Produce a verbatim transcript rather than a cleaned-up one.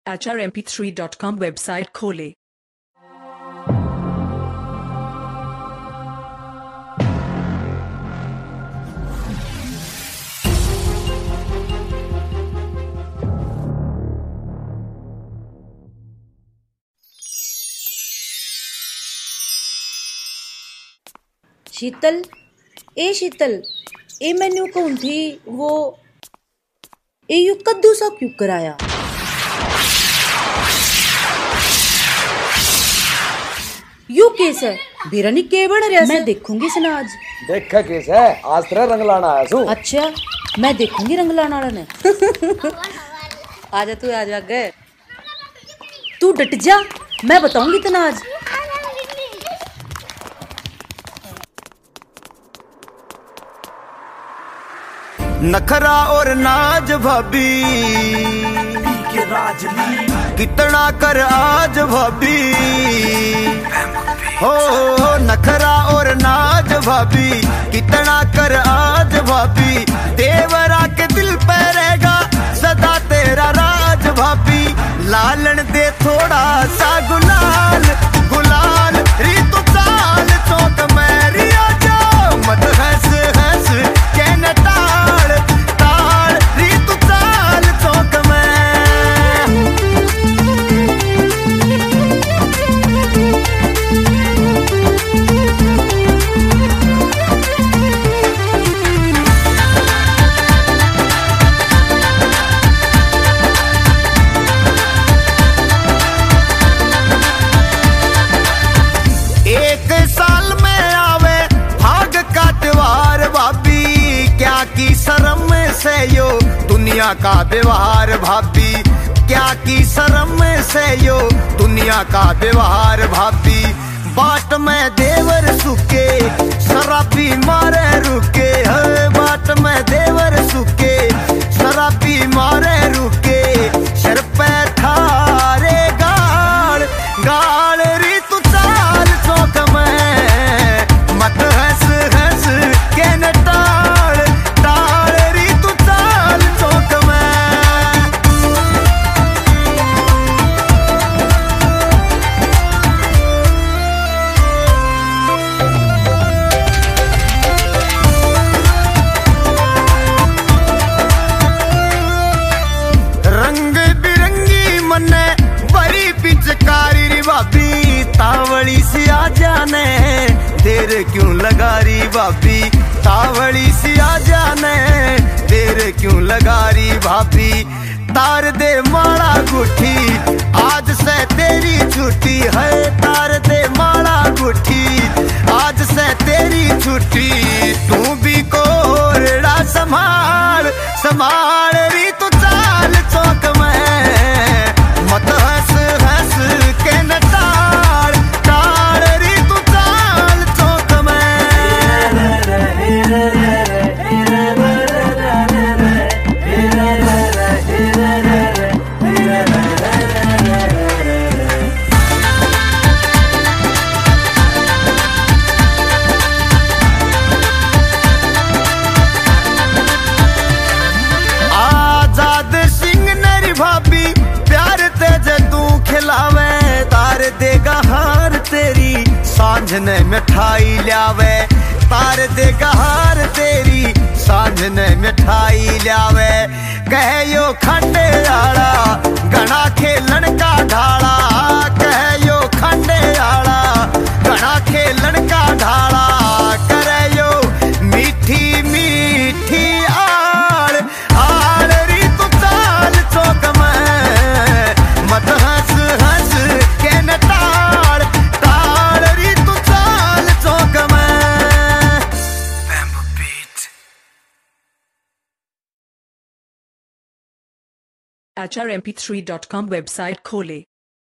H R M P three dot com website खोलें। शीतल, ए शीतल, ए मैनू कौन थी वो ए यू कद्दू सा क्यों कराया? यू केस है बीरानी के बन रहा? मैं देखूंगी सना आज। देखा केस है आज तेरा रंग लाना आया सू। अच्छा मैं देखूंगी रंग लाना वाला ने। आजा तू आजा गए तू डट जा, मैं बताऊंगी तना आज। नखरा और नाज भाभी कितना कर आज भाभी हो, नखरा और नाज भाभी कितना कर आज भाभी। देवरा के दिल पे रहेगा सदा तेरा राज भाभी। लालन दे थोड़ा सा गुलाल गुलाल रीतु चाल चौक मेरी आजा मत हंस हंस कहना ताल ताल रीतु चाल चौक में। एक साल में आवे भाग का त्योहार भाभी। क्या की शर्म से यो दुनिया का व्यवहार भाभी। क्या की शर्म से यो दुनिया का व्यवहार भाभी। बाट में देवर सुके शराबी मारे रुके है। बाट में देवर सुके शराबी मारे रुके सर पे थारे गाल गाल रीतु चाल चौक में मत हंस हंस के न टाल टाल रीतु चाल चौक में। रंग बिरंगी मन्ने बड़ी पिचकारी री भाभी। तावड़ी सी आ जाने देर क्यों लगा री भाभी। तावड़ी सी आ जाने देर क्यों लगा री भाभी। तार दे माला गुठी आज से तेरी छुट्टी है। तार दे माला गुठी आज से तेरी छुट्टी। तू भी कोरड़ा संभाल संभाल री तू चाल चौक में मत हंस हंस के न टाल टाल री तू चाल चौक में। आजाद सिंह नरी भाभी प्यार तेज तू खिलावे। तार देगा हार तेरी सांझ ने मिठाई लावे। तार देगा हार तेरी सांझ ने मिठाई लावे। कह यो खंडे आला घना खेलन का ढाला। कह यो खंडे आला घना खेलन का ढाला। करे यो मीठी मीठी आल आल रीतु चाल चौक में मत हंस हंस के न टाल टाल रीतु चाल चौक में। H R M P three dot com website खोलें।